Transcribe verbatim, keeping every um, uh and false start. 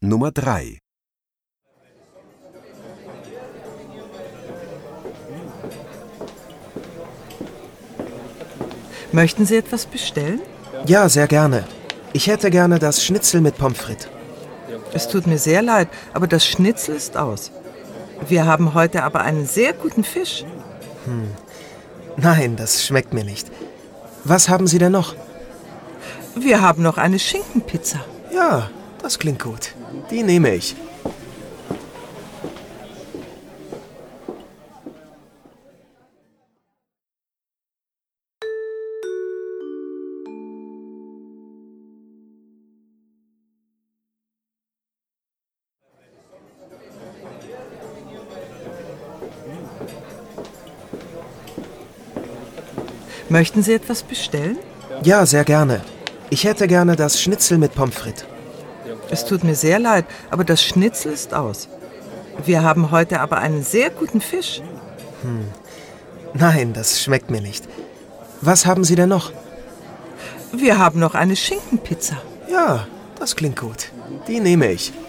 Nummer drei. Möchten Sie etwas bestellen? Ja, sehr gerne. Ich hätte gerne das Schnitzel mit Pommes frites. Es tut mir sehr leid, aber das Schnitzel ist aus. Wir haben heute aber einen sehr guten Fisch. Hm. Nein, das schmeckt mir nicht. Was haben Sie denn noch? Wir haben noch eine Schinkenpizza. Ja, das klingt gut. Die nehme ich. Möchten Sie etwas bestellen? Ja, sehr gerne. Ich hätte gerne das Schnitzel mit Pommes frites. Es tut mir sehr leid, aber das Schnitzel ist aus. Wir haben heute aber einen sehr guten Fisch. Hm. Nein, das schmeckt mir nicht. Was haben Sie denn noch? Wir haben noch eine Schinkenpizza. Ja, das klingt gut. Die nehme ich.